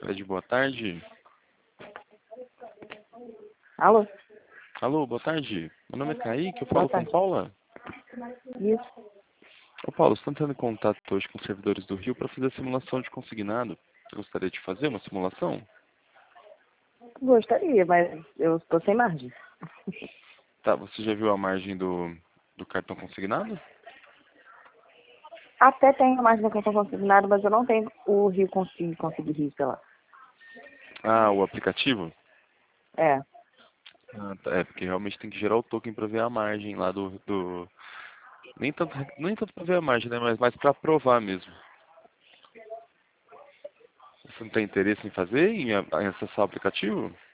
Fred, boa tarde. Alô? Alô, boa tarde. Meu nome é Kaique, eu Boa falo com tarde. Paula. Isso. Ô Paulo, estou entrando em contato hoje com os servidores do Rio para fazer a simulação de consignado. Você gostaria de fazer uma simulação? Gostaria, mas eu estou sem margem. Tá, você já viu a margem do cartão consignado? Até tenho margem no cartão consignado, mas eu não tenho o Rio Consegui Rio, sei lá. Ah, o aplicativo? É. Ah, tá, porque realmente tem que gerar o token para ver a margem lá do... Nem tanto para ver a margem, né? Mas mais para aprovar mesmo. Você não tem interesse em fazer, em acessar o aplicativo?